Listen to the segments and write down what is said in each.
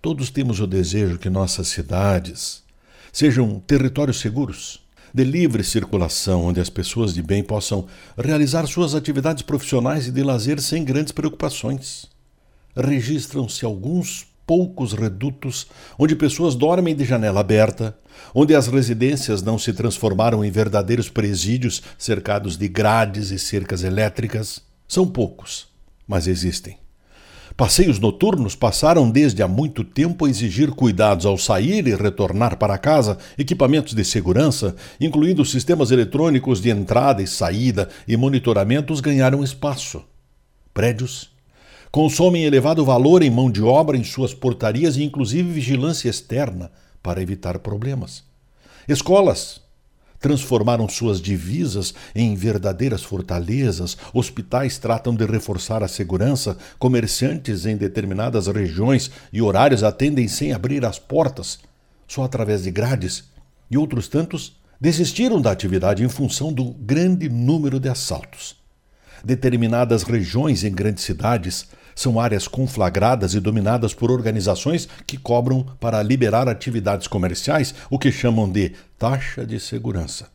Todos temos o desejo que nossas cidades sejam territórios seguros, de livre circulação, onde as pessoas de bem possam realizar suas atividades profissionais e de lazer sem grandes preocupações. Registram-se alguns poucos redutos onde pessoas dormem de janela aberta, onde as residências não se transformaram em verdadeiros presídios cercados de grades e cercas elétricas. São poucos, mas existem. Passeios noturnos passaram desde há muito tempo a exigir cuidados ao sair e retornar para casa, equipamentos de segurança, incluindo sistemas eletrônicos de entrada e saída e monitoramentos, ganharam espaço. Prédios consomem elevado valor em mão de obra em suas portarias e inclusive vigilância externa para evitar problemas. Escolas transformaram suas divisas em verdadeiras fortalezas, hospitais tratam de reforçar a segurança, comerciantes em determinadas regiões e horários atendem sem abrir as portas, só através de grades, e outros tantos desistiram da atividade em função do grande número de assaltos. Determinadas regiões em grandes cidades são áreas conflagradas e dominadas por organizações que cobram para liberar atividades comerciais o que chamam de taxa de segurança.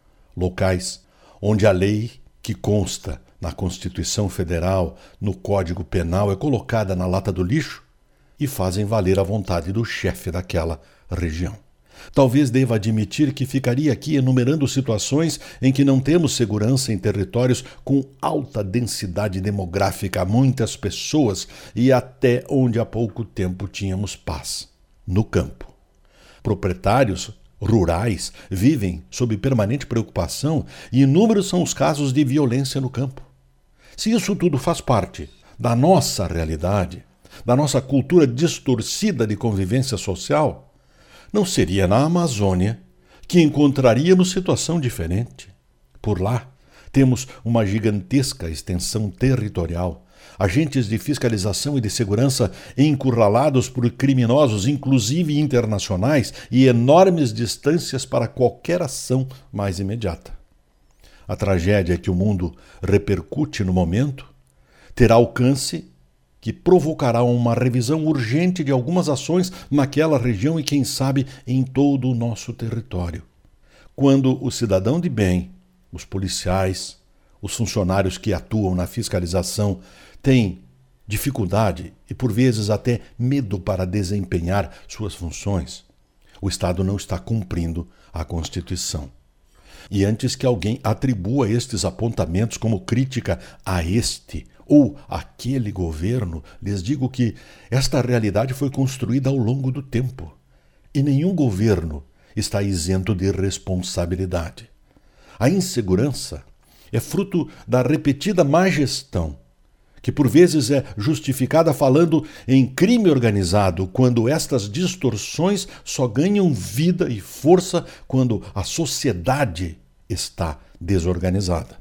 Locais onde a lei que consta na Constituição Federal, no Código Penal, é colocada na lata do lixo e fazem valer a vontade do chefe daquela região. Talvez deva admitir que ficaria aqui enumerando situações em que não temos segurança em territórios com alta densidade demográfica, muitas pessoas e até onde há pouco tempo tínhamos paz. No campo. Proprietários rurais vivem sob permanente preocupação e inúmeros são os casos de violência no campo. Se isso tudo faz parte da nossa realidade, da nossa cultura distorcida de convivência social, não seria na Amazônia que encontraríamos situação diferente. Por lá, temos uma gigantesca extensão territorial, agentes de fiscalização e de segurança encurralados por criminosos, inclusive internacionais, e enormes distâncias para qualquer ação mais imediata. A tragédia que o mundo repercute no momento terá alcance que provocará uma revisão urgente de algumas ações naquela região e, quem sabe, em todo o nosso território. Quando o cidadão de bem, os policiais, os funcionários que atuam na fiscalização têm dificuldade e, por vezes, até medo para desempenhar suas funções, o Estado não está cumprindo a Constituição. E antes que alguém atribua estes apontamentos como crítica a este ou aquele governo, lhes digo que esta realidade foi construída ao longo do tempo e nenhum governo está isento de responsabilidade. A insegurança é fruto da repetida má gestão, que por vezes é justificada falando em crime organizado, quando estas distorções só ganham vida e força quando a sociedade está desorganizada.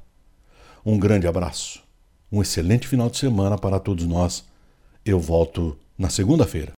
Um grande abraço. Um excelente final de semana para todos nós. Eu volto na segunda-feira.